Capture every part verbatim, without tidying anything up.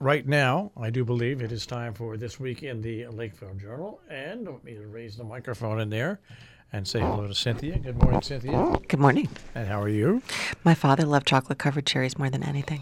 right now, I do believe it is time for This Week in the Lakeville Journal. And let me raise the microphone in there and say hello to Cynthia. Good morning, Cynthia. Good morning. And how are you? My father loved chocolate-covered cherries more than anything.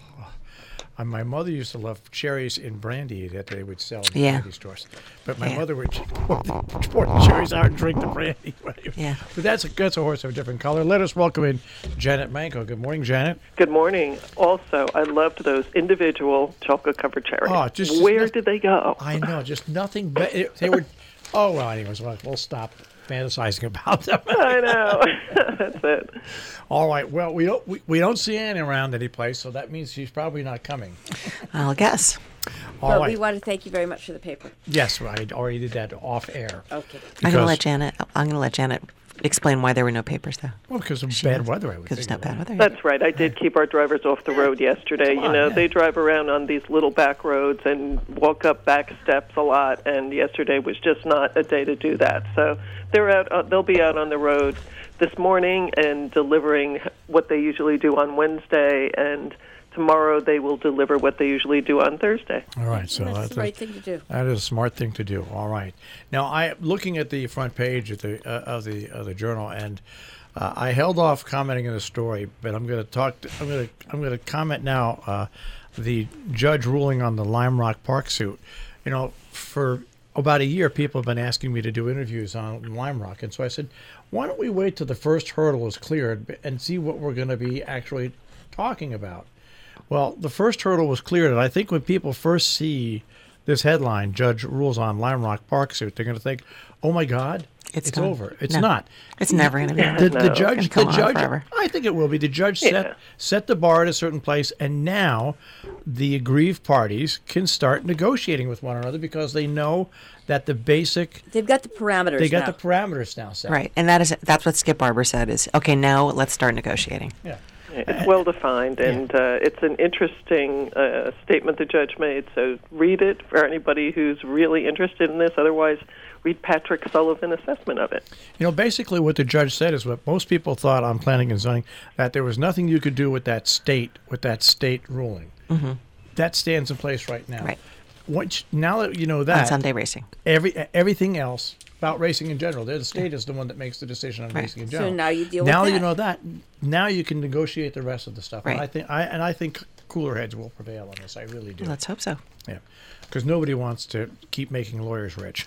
Uh, my mother used to love cherries in brandy that they would sell in Yeah. candy stores. But my Yeah. mother would pour the, pour the cherries out and drink the brandy. Yeah. But that's a, that's a horse of a different color. Let us welcome in Janet Manco. Good morning, Janet. Good morning. Also, I loved those individual chocolate-covered cherries. Oh, just- Where just- did they go? I know, just nothing. But it, they were. Oh well. Anyways, we'll, we'll stop fantasizing about them. I know. That's it. All right. Well, we don't we, we don't see Anne around any place, so that means she's probably not coming. I'll guess. All Well, right. we want to thank you very much for the paper. Yes, I already did that off air. Okay. I'm going to Because- let Janet. I'm going to let Janet explain why there were no papers, though. Well, because of She bad knows. weather, I would Because think. there's no bad weather. That's right. I did keep our drivers off the road yesterday. Come You on, know, yeah. they drive around on these little back roads and walk up back steps a lot, and yesterday was just not a day to do that. So they're out. Uh, they'll be out on the road this morning and delivering what they usually do on Wednesday, and tomorrow they will deliver what they usually do on Thursday. All right. So That's that's the right thing to do. That is a smart thing to do. All right. Now, I looking at the front page of the uh, of the of the journal, and uh, I held off commenting on the story, but I'm going to talk. To, I'm going to I'm going to comment now. Uh, the judge ruling on the Lime Rock Park suit. You know, for about a year, people have been asking me to do interviews on Lime Rock, and so I said, why don't we wait till the first hurdle is cleared and see what we're going to be actually talking about? Well, the first hurdle was cleared, and I think when people first see this headline, Judge rules on Lime Rock Park suit, they're going to think, oh, my God, It's it's, done. over. It's No. not. It's never going to be. The, the No. judge, It's gonna the come on judge, forever. I think it will be. The judge Yeah. set set the bar at a certain place, and now the aggrieved parties can start negotiating with one another because they know that the basic, They've got the parameters they got now. the parameters now set. Right, and that is that's what Skip Barber said is, okay, now let's start negotiating. Yeah. It's well defined, and uh, it's an interesting uh, statement the judge made. So read it for anybody who's really interested in this. Otherwise, read Patrick Sullivan's assessment of it. You know, basically what the judge said is what most people thought on planning and zoning, that there was nothing you could do with that state, with that state ruling. Mm-hmm. That stands in place right now. Right. Once, now that you know On that, Sunday racing. every everything else about racing in general, the state is the one that makes the decision on Right. racing in So general. now you deal now with you that. know that. Now you can negotiate the rest of the stuff. And Right. I think I and I think cooler heads will prevail on this. I really do. Let's hope so. Yeah, because nobody wants to keep making lawyers rich.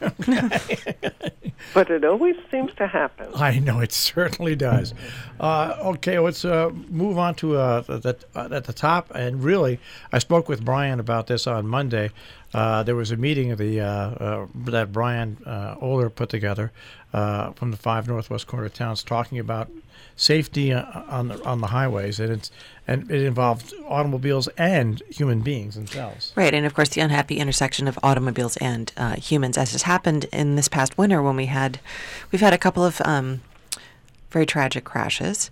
But it always seems to happen. I know it certainly does. Uh, okay, let's uh, move on to uh, the, uh, at the top. And really, I spoke with Brian about this on Monday. Uh, there was a meeting of the uh, uh, that Brian uh, Oler put together uh, from the five northwest corner towns, talking about safety uh, on the on the highways, and it's and it involved automobiles and human beings themselves. Right, and of course the unhappy intersection of automobiles and uh, humans, as has happened in this past winter when we had, we've had a couple of um, very tragic crashes,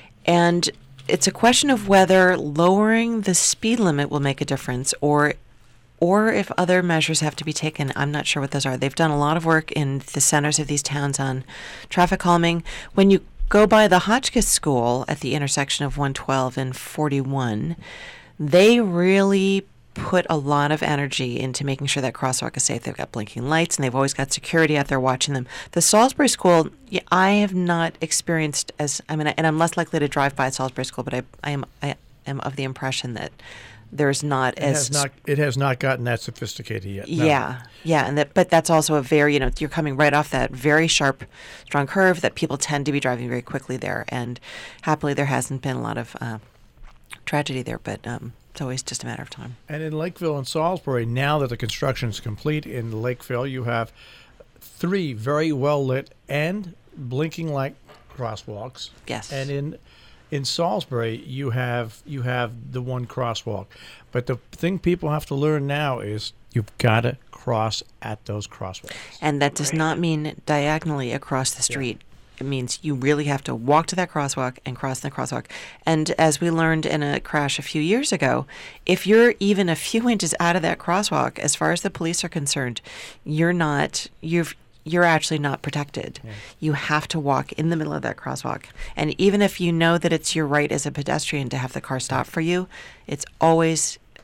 and it's a question of whether lowering the speed limit will make a difference, or or if other measures have to be taken. I'm not sure what those are. They've done a lot of work in the centers of these towns on traffic calming. When you go by the Hotchkiss School at the intersection of one twelve and forty-one, they really put a lot of energy into making sure that crosswalk is safe. They've got blinking lights, and they've always got security out there watching them. The Salisbury School, yeah, I have not experienced as, I mean, and I'm less likely to drive by Salisbury School, but I, I am I am of the impression that there's not It as has not it has not gotten that sophisticated yet. no. yeah, yeah, and that, but that's also a very, you know, you're coming right off that very sharp, strong curve that people tend to be driving very quickly there, and happily there hasn't been a lot of uh, tragedy there, but um, it's always just a matter of time. And in Lakeville and Salisbury, now that the construction is complete in Lakeville, you have three very well lit and blinking light crosswalks. Yes. And in in Salisbury, you have you have the one crosswalk. But the thing people have to learn now is you've got to cross at those crosswalks. And that does not mean diagonally across the street. It means you really have to walk to that crosswalk and cross the crosswalk. And as we learned in a crash a few years ago, if you're even a few inches out of that crosswalk, as far as the police are concerned, you're not you've you're actually not protected. Yeah. You have to walk in the middle of that crosswalk. And even if you know that it's your right as a pedestrian to have the car stop for you, it's always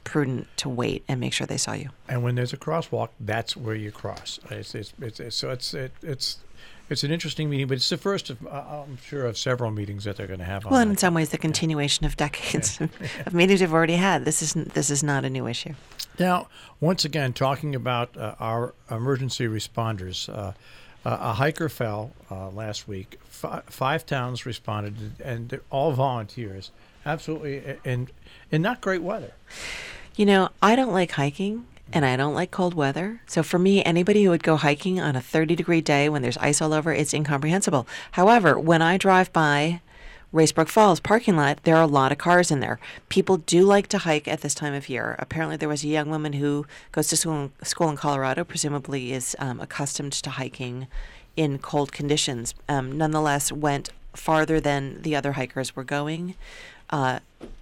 prudent to wait and make sure they saw you. And when there's a crosswalk, that's where you cross. It's, it's, it's, it's, so it's it, it's it's an interesting meeting, but it's the first of uh, I'm sure of several meetings that they're going to have. On Well, and that. in some ways, the continuation of decades of, of meetings we've already had. This is this is not a new issue. Now, once again, talking about uh, our emergency responders, uh, uh, a hiker fell uh, last week. F- five towns responded, and they're all volunteers. Absolutely, in in not great weather. You know, I don't like hiking. And I don't like cold weather. So for me, anybody who would go hiking on a thirty degree day when there's ice all over, it's incomprehensible. However, when I drive by Racebrook Falls parking lot, there are a lot of cars in there. People do like to hike at this time of year. Apparently there was a young woman who goes to school, school in Colorado, presumably is um, accustomed to hiking in cold conditions. Um, nonetheless, went farther than the other hikers were going uh,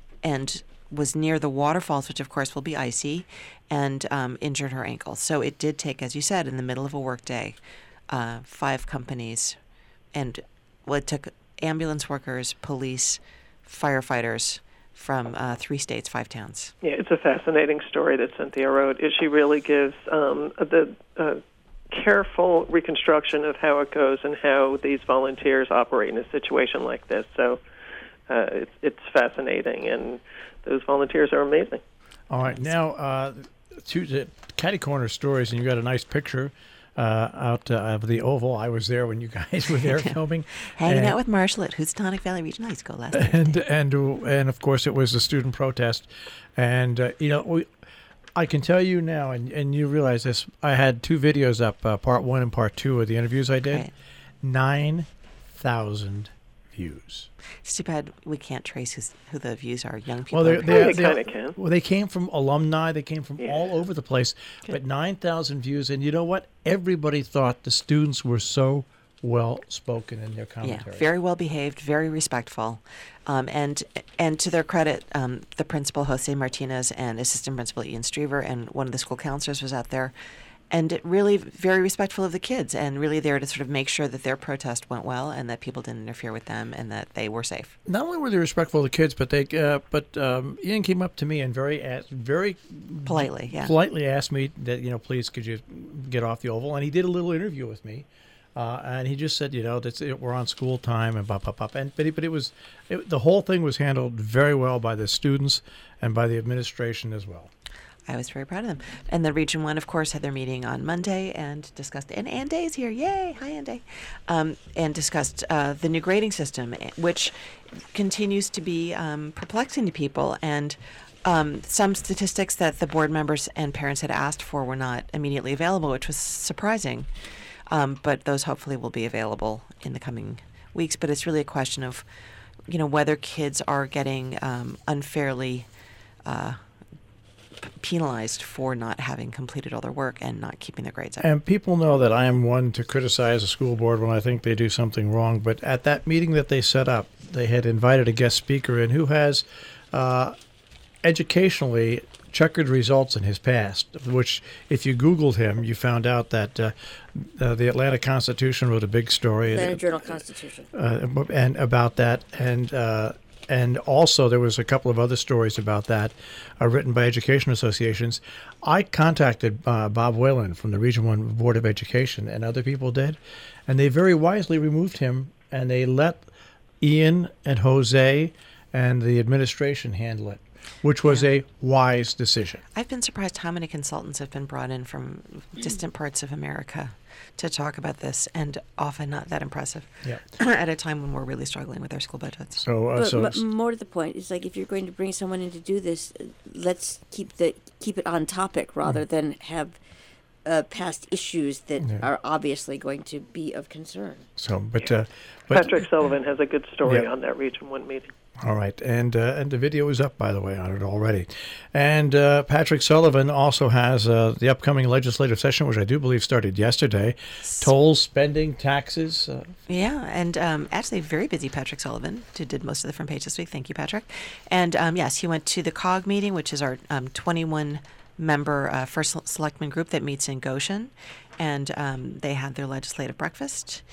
and was near the waterfalls, which of course will be icy, and um, injured her ankle. So it did take, as you said, in the middle of a workday, uh, five companies, and well, it took ambulance workers, police, firefighters from uh, three states, five towns. Yeah, it's a fascinating story that Cynthia wrote. She really gives um, the uh, careful reconstruction of how it goes and how these volunteers operate in a situation like this. So uh, it's, it's fascinating, and those volunteers are amazing. All right, now uh, to the Catty Corner stories, and you got a nice picture uh, out uh, of the Oval. I was there when you guys were there filming, Hanging and, out with Marshall at Housatonic Valley Regional High School last night. and and and of course it was the student protest, and uh, you know we, I can tell you now, and, and you realize this. I had two videos up, uh, part one and part two of the interviews I did. Right. Nine thousand views. It's too bad we can't trace who's, who the views are. Young people. Well, they're, are they're, They they're- kinda can. Well, they came from alumni. They came from Yeah. all over the place. But nine thousand views, and you know what? Everybody thought the students were so well spoken in their Yeah, commentary. very well behaved, very respectful, um, and and to their credit, um, the principal Jose Martinez and assistant principal Ian Strever and one of the school counselors was out there, and really very respectful of the kids, and really there to sort of make sure that their protest went well and that people didn't interfere with them and that they were safe. Not only were they respectful of the kids, but they uh, but um, Ian came up to me and very asked, very Politely, yeah. politely asked me that, you know, please could you get off the Oval, and he did a little interview with me. Uh, and he just said, you know, that's it, we're on school time and blah, blah, blah. And, but, it, but it was, it, the whole thing was handled very well by the students and by the administration as well. I was very proud of them. And the Region One, of course, had their meeting on Monday and discussed, and Ann Day's here, yay, hi Ann Day, um, and discussed uh, the new grading system, which continues to be um, perplexing to people. And um, some statistics that the board members and parents had asked for were not immediately available, which was surprising. Um, but those hopefully will be available in the coming weeks. But it's really a question of, you know, whether kids are getting um, unfairly uh, p- penalized for not having completed all their work and not keeping their grades up. And people know that I am one to criticize a school board when I think they do something wrong. But at that meeting that they set up, they had invited a guest speaker in who has uh, educationally checkered results in his past, which if you Googled him, you found out that uh, uh, the Atlanta Constitution wrote a big story Atlanta Journal-Constitution. uh, and about that, and uh, and also there was a couple of other stories about that uh, written by education associations. I contacted uh, Bob Whalen from the Region One Board of Education, and other people did, and they very wisely removed him, and they let Ian and Jose and the administration handle it, which was Yeah. a wise decision. I've been surprised how many consultants have been brought in from distant parts of America to talk about this, and often not that impressive. Yeah. At a time when we're really struggling with our school budgets. So, uh, But so m- more to the point, it's like if you're going to bring someone in to do this, uh, let's keep the keep it on topic rather than have uh, past issues that Yeah. are obviously going to be of concern. so, but, uh, but Patrick Sullivan has a good story Yeah. on that Region One meeting. All right, and uh, and the video is up, by the way, on it already. And uh, Patrick Sullivan also has uh, the upcoming legislative session, which I do believe started yesterday. Tolls, spending, taxes. Uh, Yeah, and um, actually very busy Patrick Sullivan, who did most of the front page this week. Thank you, Patrick. And um, yes, he went to the C O G meeting, which is our um, twenty-one member uh, first selectman group that meets in Goshen, and um, they had their legislative breakfast.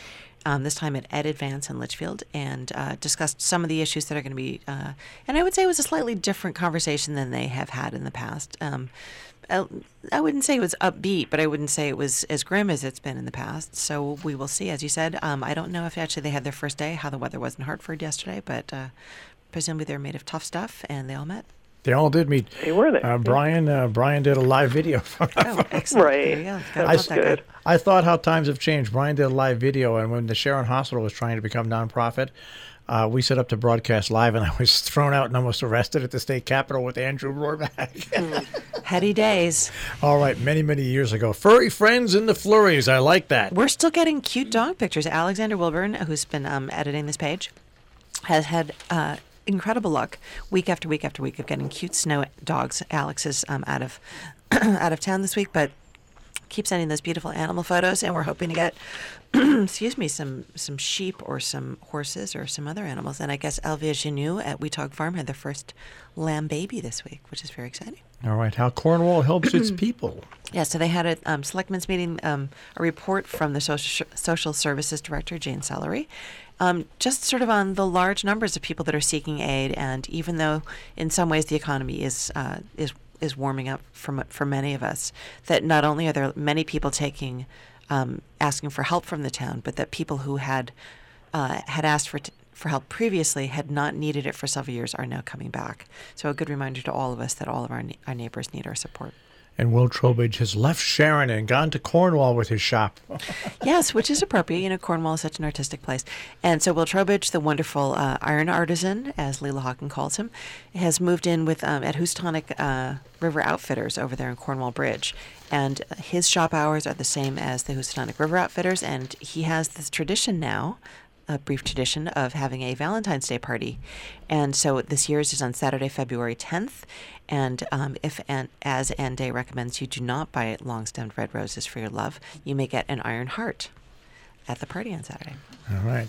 um, this time at Ed Advance in Litchfield, and uh, discussed some of the issues that are going to be, uh, and I would say it was a slightly different conversation than they have had in the past. Um, I, I wouldn't say it was upbeat, but I wouldn't say it was as grim as it's been in the past. So we will see. As you said, um, I don't know if actually they had their first day, how the weather was in Hartford yesterday, but uh, presumably they're made of tough stuff, and they all met. They all did meet. They were there. Uh, Brian uh, Brian did a live video. From Oh, excellent. Right. There you go. Gotta That's love that good. guy. I thought how times have changed. Brian did a live video, and when the Sharon Hospital was trying to become nonprofit, uh, we set up to broadcast live, and I was thrown out and almost arrested at the state capitol with Andrew Rohrback. Heady days. All right, many, many years ago. Furry friends in the flurries. I like that. We're still getting cute dog pictures. Alexander Wilburn, who's been um, editing this page, has had uh, incredible luck week after week after week of getting cute snow dogs. Alex is um, out of out of town this week, but keep sending those beautiful animal photos, and we're hoping to get, excuse me, some some sheep or some horses or some other animals. And I guess Elvia Genu at Weetog Farm had their first lamb baby this week, which is very exciting. All right, how Cornwall helps its people. Yeah, so they had a um, selectmen's meeting, um, a report from the social social services director, Jane Sellery, um, just sort of on the large numbers of people that are seeking aid. And even though in some ways the economy is uh, is is warming up for for many of us, that not only are there many people taking um, asking for help from the town, but that people who had uh, had asked for t- for help previously had not needed it for several years are now coming back. So a good reminder to all of us that all of our ne- our neighbors need our support. And Will Trowbridge has left Sharon and gone to Cornwall with his shop. Yes, which is appropriate. You know, Cornwall is such an artistic place. And so Will Trowbridge, the wonderful uh, iron artisan, as Leila Hawken calls him, has moved in with um, at Houstonic uh, River Outfitters over there in Cornwall Bridge. And his shop hours are the same as the Houstonic River Outfitters. And he has this tradition now, a brief tradition, of having a Valentine's Day party. And so this year's is on Saturday, February tenth. And um, if, and, as Ann Day recommends, you do not buy long-stemmed red roses for your love, you may get an iron heart at the party on Saturday. All right.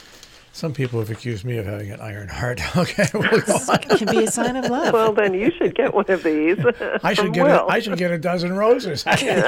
Some people have accused me of having an iron heart. Okay, we'll go on. It can be a sign of love. Well, then you should get one of these. I should from get a, Will. I should get a dozen roses.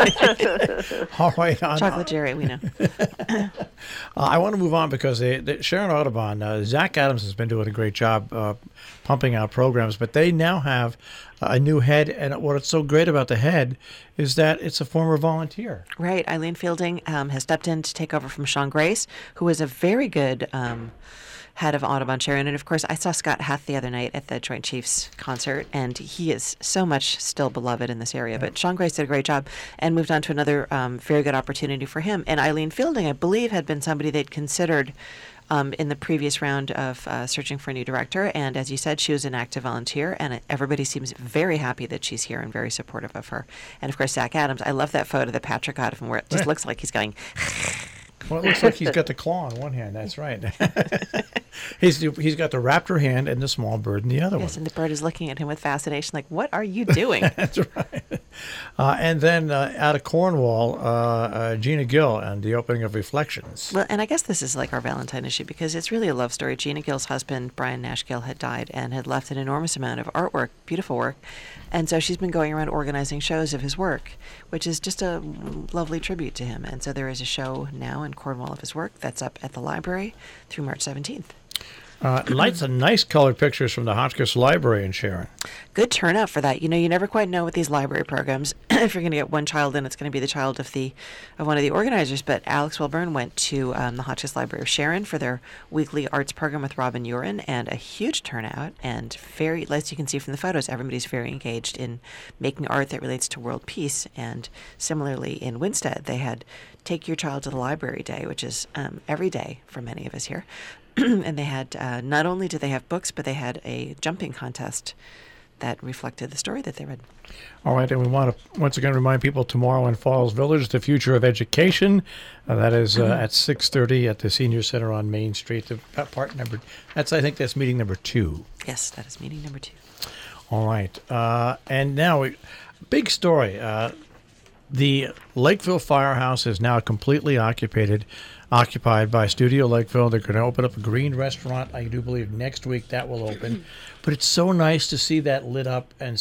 All right. On, Chocolate Jerry, we know. Uh, I want to move on because they, they, Sharon Audubon, uh, Zach Adams has been doing a great job uh, pumping out programs, but they now have a new head, and what's so great about the head is that it's a former volunteer. Right. Eileen Fielding um, has stepped in to take over from Sean Grace, who is a very good um, head of Audubon Sharon. And of course, I saw Scott Hath the other night at the Joint Chiefs concert, and he is so much still beloved in this area. But Sean Grace did a great job and moved on to another um, very good opportunity for him. And Eileen Fielding, I believe, had been somebody they'd considered Um, in the previous round of uh, searching for a new director. And as you said, she was an active volunteer, and everybody seems very happy that she's here and very supportive of her. And of course, Zach Adams, I love that photo that Patrick got of him where it just Right. looks like he's going, Well, it looks like he's got the claw in one hand. That's right. he's he's got the raptor hand and the small bird in the other yes, one. and the bird is looking at him with fascination, like, what are you doing? That's right. Uh, and then uh, out of Cornwall, uh, uh, Gina Gill and the opening of Reflections. Well, and I guess this is like our Valentine issue because it's really a love story. Gina Gill's husband, Brian Nash Gill, had died and had left an enormous amount of artwork, beautiful work. And so she's been going around organizing shows of his work, which is just a lovely tribute to him. And so there is a show now in Cornwall of his work that's up at the library through March seventeenth. Uh, lights and nice colored pictures from the Hotchkiss Library in Sharon. Good turnout for that. You know, you never quite know with these library programs if you're going to get one child in, it's going to be the child of the of one of the organizers. But Alex Wilburn went to um, the Hotchkiss Library of Sharon for their weekly arts program with Robin Urin, and a huge turnout. And very, as you can see from the photos, everybody's very engaged in making art that relates to world peace. And similarly, in Winstead, they had Take Your Child to the Library Day, which is um, every day for many of us here. And they had, uh, not only did they have books, but they had a jumping contest that reflected the story that they read. All right, and we want to once again remind people tomorrow in Falls Village, the future of education. Uh, that is uh, at six thirty at the Senior Center on Main Street. The uh, part number, that's I think that's meeting number two. Yes, that is meeting number two. All right, uh, and now we, big story. Uh, the Lakeville Firehouse is now completely occupied. Occupied by Studio Lakeville. They're going to open up a green restaurant. I do believe next week that will open. But it's so nice to see that lit up and see it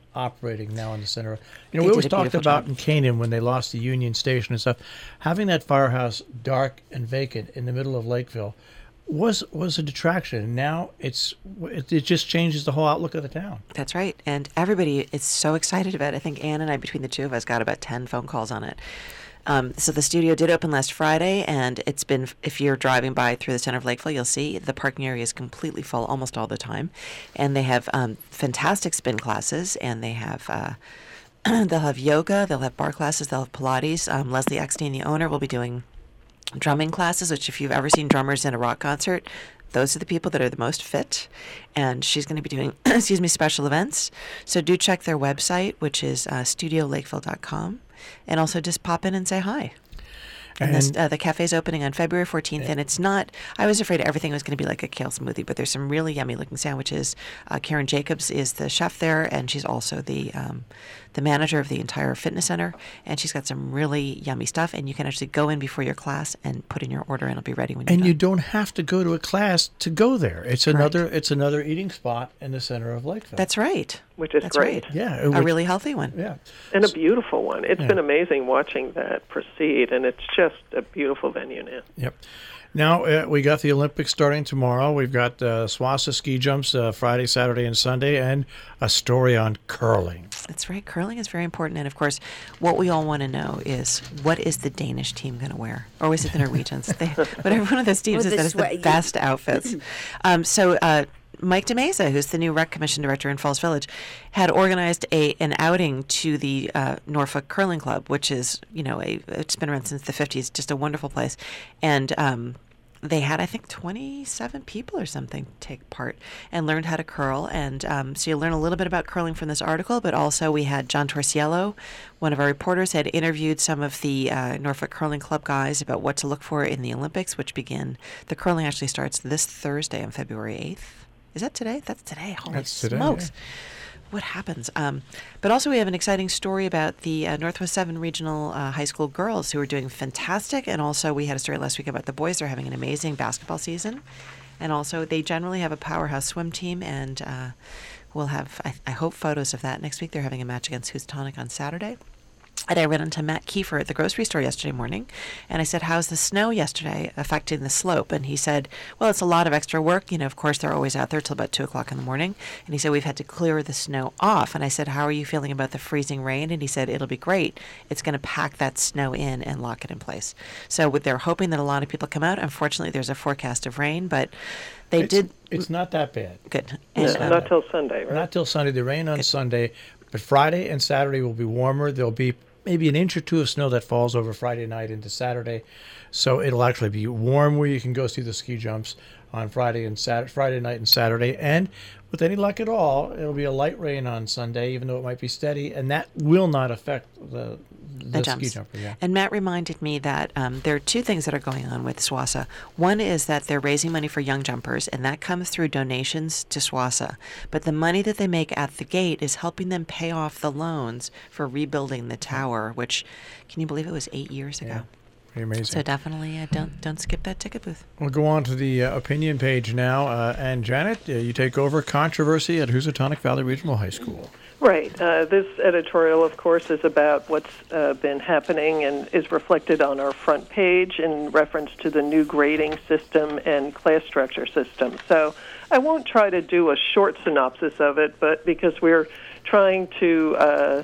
operating now in the center. You know, They we always did a talked beautiful about job. in Canaan when they lost the Union Station and stuff, having that firehouse dark and vacant in the middle of Lakeville was was a detraction. And now it's it, it just changes the whole outlook of the town. That's right. And everybody is so excited about it. I think Ann and I, between the two of us, got about ten phone calls on it. Um, so the studio did open last Friday, and it's been, if you're driving by through the center of Lakeville, you'll see the parking area is completely full almost all the time. And they have um, fantastic spin classes, and they have... Uh, they'll have yoga, they'll have bar classes, they'll have Pilates. Um, Leslie Eckstein, the owner, will be doing drumming classes, which if you've ever seen drummers in a rock concert, those are the people that are the most fit. And she's going to be doing, excuse me, special events. So do check their website, which is uh, studio lakeville dot com. And also just pop in and say hi. And, this, And- uh, the cafe's opening on February fourteenth, and it's not, I was afraid everything was going to be like a kale smoothie, but there's some really yummy looking sandwiches. Uh, Karen Jacobs is the chef there, and she's also the um, the manager of the entire fitness center, and she's got some really yummy stuff, and you can actually go in before your class and put in your order, and it'll be ready when you're And done. you don't have to go to a class to go there. It's another it's another eating spot in the center of Lakeville. That's right. Which is That's great. right. yeah, A which- really healthy one. yeah. And a beautiful one. It's Yeah. been amazing watching that proceed, and it's just a beautiful venue now. Yep. Now uh, we got the Olympics starting tomorrow. We've got uh, Swassa ski jumps uh, Friday, Saturday, and Sunday, and a story on curling. That's right. Curling is very important. And of course, what we all want to know is what is the Danish team going to wear? Or is it the Norwegians? They, whatever one of those teams With is, the that is sweat- the best outfits. Um, so, uh, Mike DeMesa, who's the new rec commission director in Falls Village, had organized a an outing to the uh, Norfolk Curling Club, which is, you know, a it's been around since the fifties, just a wonderful place. And um, they had, I think, twenty-seven people or something take part and learned how to curl. And um, so you learn a little bit about curling from this article, but also we had John Torsiello, one of our reporters, had interviewed some of the uh, Norfolk Curling Club guys about what to look for in the Olympics, which begin, the curling actually starts this Thursday on February eighth. Is that today? That's today. Holy That's today, smokes. yeah. What happens? Um, but also we have an exciting story about the uh, Northwest seven Regional uh, High School girls who are doing fantastic. And also we had a story last week about the boys. They're having an amazing basketball season. And also they generally have a powerhouse swim team. And uh, we'll have, I, I hope, photos of that next week. They're having a match against Houstonic on Saturday. And I ran into Matt Kiefer at the grocery store yesterday morning, and I said, how's the snow yesterday affecting the slope? And he said, well, it's a lot of extra work. You know, of course, they're always out there till about two o'clock in the morning. And he said, we've had to clear the snow off. And I said, how are you feeling about the freezing rain? And he said, it'll be great. It's going to pack that snow in and lock it in place. So they're hoping that a lot of people come out. Unfortunately, there's a forecast of rain, but they It's, did it's not that bad. good. No, And, um, not till Sunday, right? Not till Sunday. The rain on Sunday, but Friday and Saturday will be warmer. There'll be maybe an inch or two of snow that falls over Friday night into Saturday, so it'll actually be warm where you can go see the ski jumps on Friday and Saturday, Friday night and Saturday. And with any luck at all, it'll be a light rain on Sunday, even though it might be steady, and that will not affect the the, the ski jumps. jumper. Yeah. And Matt reminded me that um, there are two things that are going on with SWASA. One is that they're raising money for young jumpers, and that comes through donations to SWASA. But the money that they make at the gate is helping them pay off the loans for rebuilding the tower, which, can you believe it was eight years ago? Yeah. Pretty amazing. So definitely uh, don't don't skip that ticket booth. We'll go on to the uh, opinion page now. Uh, and Janet, uh, you take over controversy at Housatonic Valley Regional High School. Right. Uh, this editorial, of course, is about what's uh, been happening and is reflected on our front page in reference to the new grading system and class structure system. So I won't try to do a short synopsis of it, but because we're trying to uh,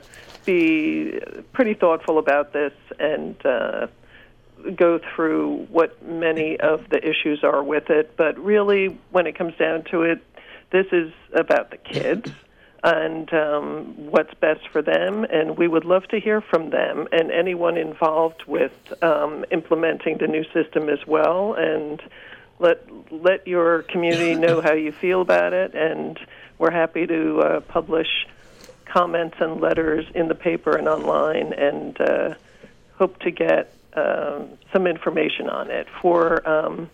be pretty thoughtful about this and uh, go through what many of the issues are with it. But really, when it comes down to it, this is about the kids and um, what's best for them, and we would love to hear from them and anyone involved with um, implementing the new system as well, and let let your community know how you feel about it, and we're happy to uh, publish comments and letters in the paper and online, and uh, hope to get um, some information on it. For um,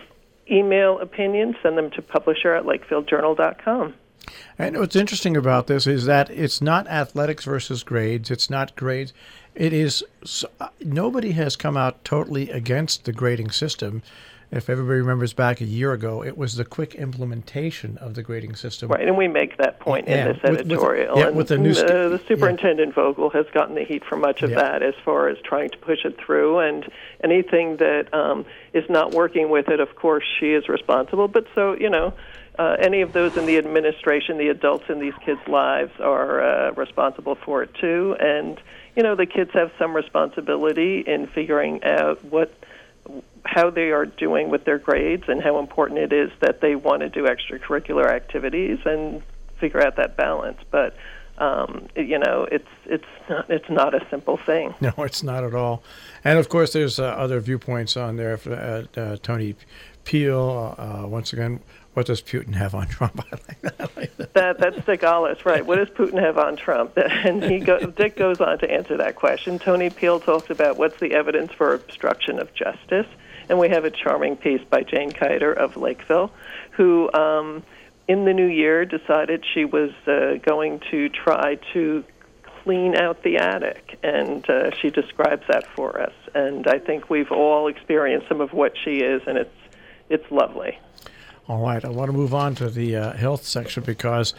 email opinions, send them to publisher at lakefield journal dot com. And what's interesting about this is that it's not athletics versus grades. It's not grades. It is, nobody has come out totally against the grading system. if everybody remembers back a year ago, it was the quick implementation of the grading system. Right, and we make that point Yeah, in this with- with- editorial. yeah, and with the new st- uh, the superintendent Vogel has gotten the heat for much of Yeah. that as far as trying to push it through, and anything that um, is not working with it, of course, she is responsible. But so, you know, uh, any of those in the administration, the adults in these kids' lives are uh, responsible for it too. And, you know, the kids have some responsibility in figuring out what how they are doing with their grades and how important it is that they want to do extracurricular activities and figure out that balance. But um, it, you know, it's it's not it's not a simple thing. No, it's not at all. And of course, there's uh, other viewpoints on there. For, uh, uh, Tony Peel, uh, once again, what does Putin have on Trump? I like that. I like that. That that's Stigalis, right? What does Putin have on Trump? And he go, Dick goes on to answer that question. Tony Peel talks about what's the evidence for obstruction of justice, and we have a charming piece by Jane Kiter of Lakeville, who um, in the new year decided she was uh, going to try to clean out the attic, and uh, she describes that for us. And I think we've all experienced some of what she is, and it's it's lovely. All right, I want to move on to the uh, health section because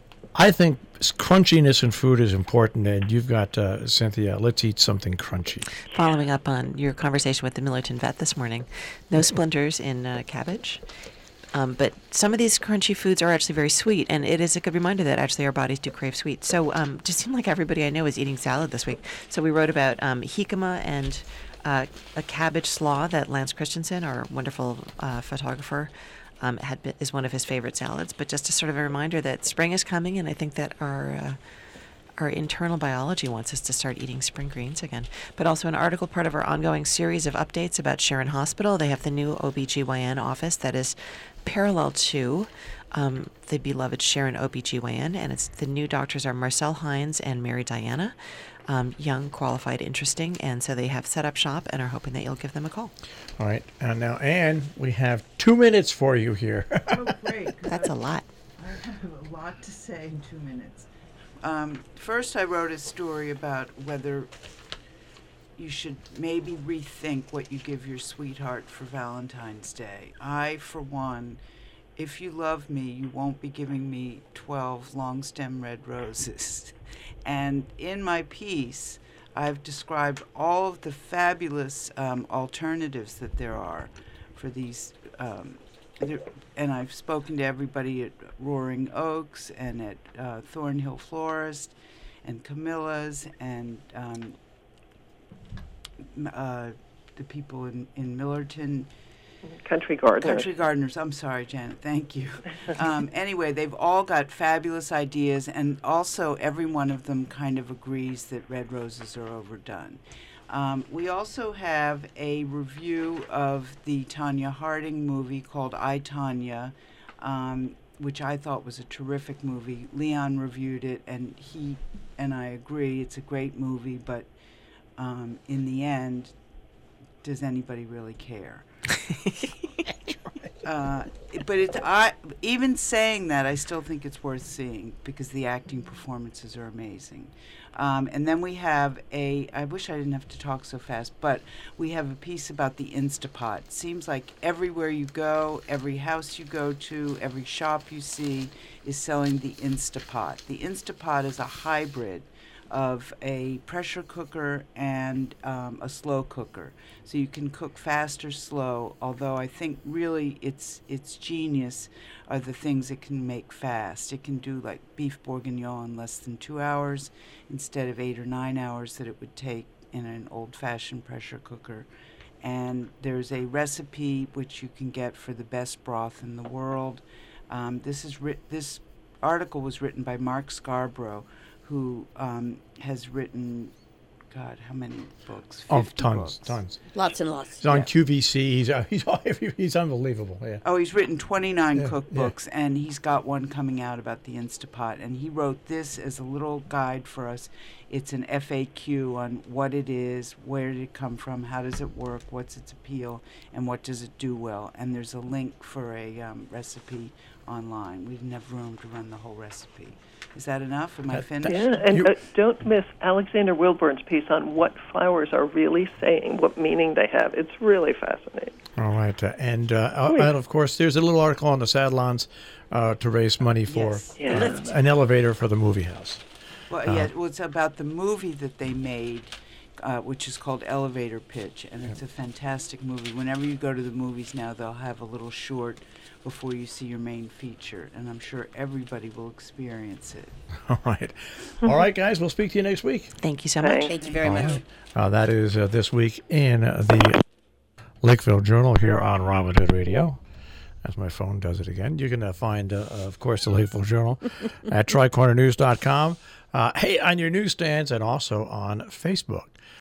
I think crunchiness in food is important, and you've got, uh, Cynthia, let's eat something crunchy. Following up on your conversation with the Millerton vet this morning, no splinters in uh, cabbage. Um, but some of these crunchy foods are actually very sweet, and it is a good reminder that actually our bodies do crave sweet. So um, just seemed like everybody I know is eating salad this week. So we wrote about um, jicama and uh, a cabbage slaw that Lance Christensen, our wonderful uh, photographer, um, had been, is one of his favorite salads. But just a sort of a reminder that spring is coming, and I think that our uh, our internal biology wants us to start eating spring greens again. But also an article part of our ongoing series of updates about Sharon Hospital. They have the new O B G Y N office that is parallel to um, the beloved Sharon O B G Y N, and it's the new doctors are Marcel Hines and Mary Diana, um, young, qualified, interesting, and so they have set up shop and are hoping that you'll give them a call. All right, and now, Anne, we have two minutes for you here. Oh, great. 'cause That's I- a lot. I have a lot to say in two minutes. Um, first, I wrote a story about whether you should maybe rethink what you give your sweetheart for Valentine's Day. I, for one, if you love me, you won't be giving me twelve long stem red roses. And in my piece, I've described all of the fabulous um, alternatives that there are for these. Um, there, and I've spoken to everybody at Roaring Oaks and at uh, Thornhill Florist and Camilla's and um, m- uh, the people in, in Millerton. Country Gardeners. Country Gardeners. I'm sorry, Janet. Thank you. Um, anyway, they've all got fabulous ideas, and also every one of them kind of agrees that red roses are overdone. Um, we also have a review of the Tanya Harding movie called I, Tanya, um, which I thought was a terrific movie. Leon reviewed it, and he and I agree it's a great movie, but um, in the end, does anybody really care? Uh, but it's I even saying that I still think it's worth seeing because the acting performances are amazing. Um, and then we have a I wish I didn't have to talk so fast, but we have a piece about the Instapot. Seems like everywhere you go, every house you go to, every shop you see is selling the Instapot. The Instapot is a hybrid of a pressure cooker and um, a slow cooker. So you can cook fast or slow, although I think really its its genius are the things it can make fast. It can do like beef bourguignon in less than two hours instead of eight or nine hours that it would take in an old-fashioned pressure cooker. And there's a recipe which you can get for the best broth in the world. Um, this is writ- this article was written by Mark Scarborough, who um, has written, God, how many books? Oh, fifty tons, books. tons. Lots and lots. He's on Yeah. Q V C. He's uh, he's he's unbelievable. Yeah. Oh, he's written twenty-nine Yeah, cookbooks, and he's got one coming out about the Instapot. And he wrote this as a little guide for us. It's an F A Q on what it is, where did it come from, how does it work, what's its appeal, and what does it do well. And there's a link for a um, recipe online. We didn't have room to run the whole recipe. Is that enough? Am I That- finished? Yeah, and You- uh, don't miss Alexander Wilburn's piece on what flowers are really saying, what meaning they have. It's really fascinating. All right. Uh, and, uh, and, of course, there's a little article on the Sadlons uh, to raise money for Yes. Yeah. uh, an elevator for the movie house. Well, yeah, well, it's about the movie that they made, uh, which is called Elevator Pitch, and it's a fantastic movie. Whenever you go to the movies now, they'll have a little short before you see your main feature, and I'm sure everybody will experience it. All right. All right, guys. We'll speak to you next week. Thank you so much. Thanks. Thank you very All much. right. Uh, that is uh, this week in the Lakeville Journal here on Robin Hood Radio. As my phone does it again. You can uh, find, uh, of course, the Lakeville Journal at tri corner news dot com. Uh, hey, on your newsstands and also on Facebook.